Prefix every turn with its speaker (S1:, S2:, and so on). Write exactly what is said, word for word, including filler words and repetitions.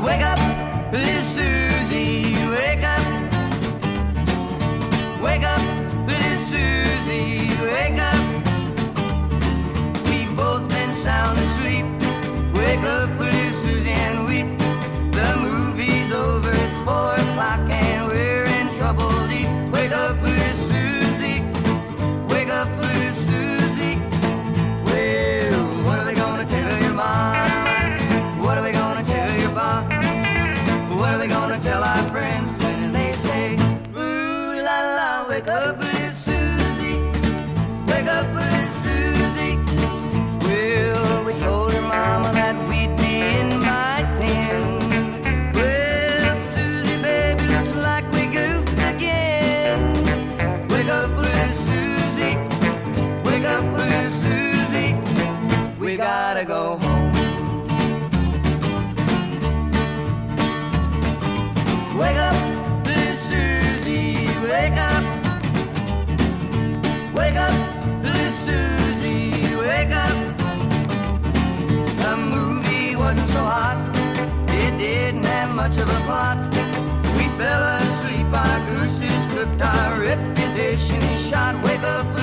S1: Wake up, little Susie, wake up. Wake up, little Susie, wake up. We've both been sound asleep. Wake up, little Susie, and weep. The movie's over, it's four o'clock, and we're in trouble deep. Wake up, little Susie, wake up, little Susie. Well, what are we gonna tell your mama? What are we gonna tell your pop? What are we gonna tell our friends when they say, ooh la la, wake up, little Susie, wake up, little Susie. Well, we told her mama that we'd be in by ten. Well, Susie, baby, looks like we goofed again. Wake up, little Susie, wake up, little Susie. We gotta go home. Wake up, little Susie, wake up. Wake up, little Susie, wake up. The movie wasn't so hot, it didn't have much of a plot. We fell asleep, our gooses cooked, our reputation is shot. Wake up,